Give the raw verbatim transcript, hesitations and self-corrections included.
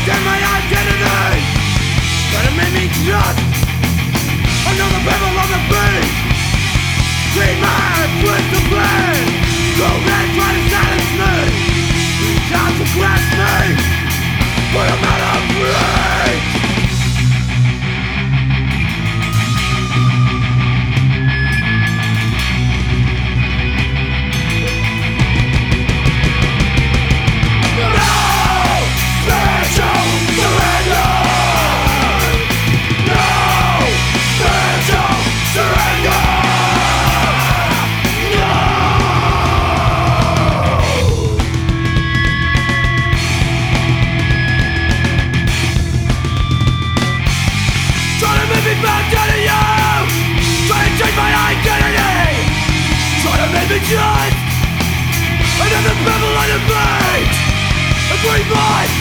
pretend my identity, but it made me just another pebble on the beach. Treat my twist the blade, go and try to silence me. Reach out to grasp me, but I'm out of reach. Just another pebble on the beach, and breathe my